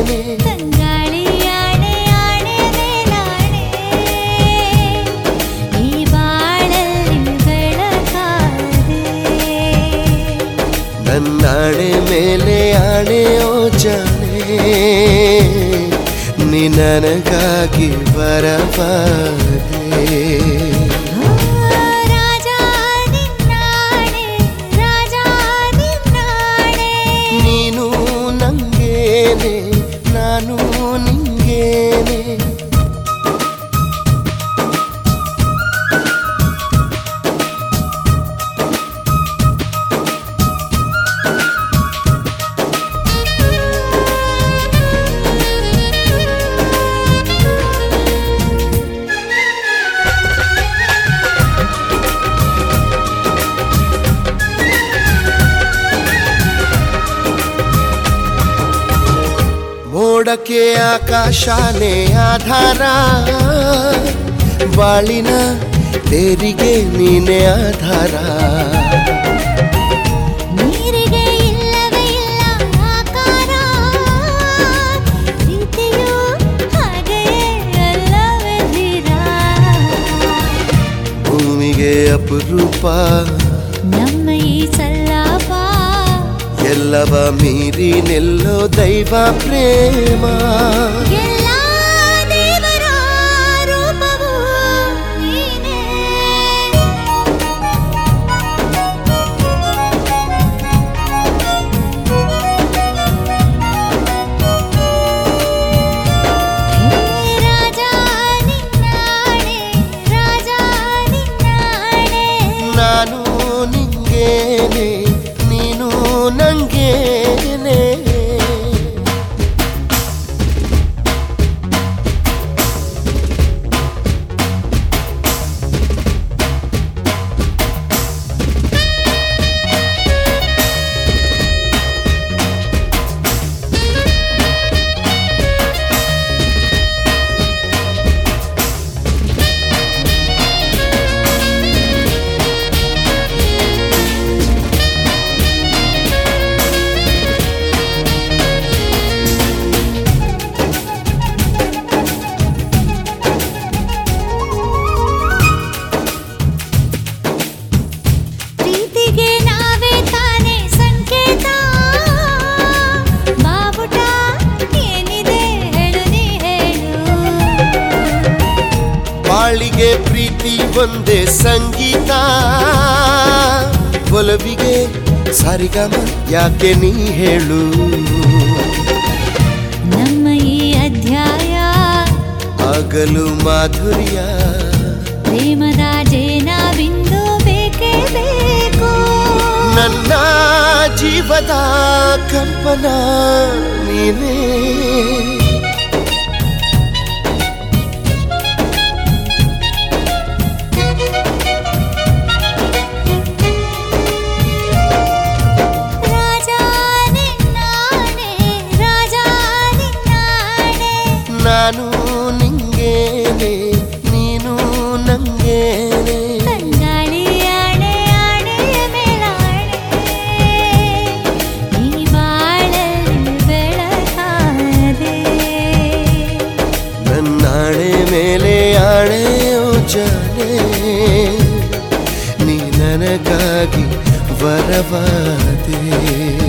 ತಂಗಾಳಿ ಆಣೆ ಆಣೆ ಮೇಲಾಣೆ ಈ ಬಾಳಲ್ಲಿ ಬೆಳಕಾದೆ ನನ್ನಾಣೆ ಮೇಲೆ ಆಣೆ ಓ ಜಾಣೆ ನೀ ನನಗಾಗಿ ಬರಬಾರದೆ ನೀನು ನಂಗೇನೆ ನಾನು ನಿಂಗೇನೆ ಮೋಡಕ್ಕೆ ಆಕಾಶನೇ ಆಧಾರ ಬಾಳಿನ ತೇರಿಗೆ ನೀನೆ ಆಧಾರ ನೀರಿಗೆ ಇಲ್ಲವೇ ಇಲ್ಲ ಆಕಾರ ಪ್ರೀತಿಯು ಹಾಗೆಯೇ ಅಲ್ಲವೇ ಧೀರ ಭೂಮಿಗೆ ಅಪರೂಪ ನಮ್ಮ ಈ ಸಲ್ಲಾಪ ಎಲ್ಲವ ಮೀರಿ ನಿಲ್ಲೋ ದೈವ ಪ್ರೇಮ ಎಲ್ಲ ದೇವರ ರೂಪವು ನೀನೇ ರಾಜ ನಿನ್ನಾಣೆ ರಾಜ ನಿನ್ನಾಣೆ ನಾನು ನಿಂಗೇನೆ ನೀನು ನಂಗೇನೆ ಪ್ರೀತಿಗೆ ನಾವೇ ತಾನೇ ಸಂಕೇತ ಬಾವುಟ ಏನಿದೆ ಹೇಳು ನೀ ಹೇಳು ಬಾಳಿಗೆ ಪ್ರೀತಿ ಒಂದೇ ಸಂಗೀತ ಒಲವಿಗೆ ಸರಿಗಮ ಯಾಕೆ ನೀ ಹೇಳು ನಮ್ಮ ಈ ಅಧ್ಯಾಯ ಆಗಲು ಮಾಧುರ್ಯ ಪ್ರೇಮದ ಜೇನ ಬಿಂದು ಬೇಕೇ ಬೇಕು ನನ್ನ ಜೀವದ ಕಂಪನ ನೀನೇ ರಾಜ ನಿನ್ನಾಣೆ ರಾಜ ನಿನ್ನಾಣೆ ನಾನು ನಿಂಗೇನೆ ನೀನು ನಂಗೇನೆ ತಂಗಾಳಿ ಆಣೆ ಆಣೆ ಮೇಲಾಣೆ ಈ ಬಾಳಲ್ಲಿ ಬೆಳಕಾದೆ ನನ್ನಾಣೆ ಮೇಲೆ ಆಣೆ ಓ ಜಾಣೆ ನೀ ನನಗಾಗಿ ವರವಾದೆ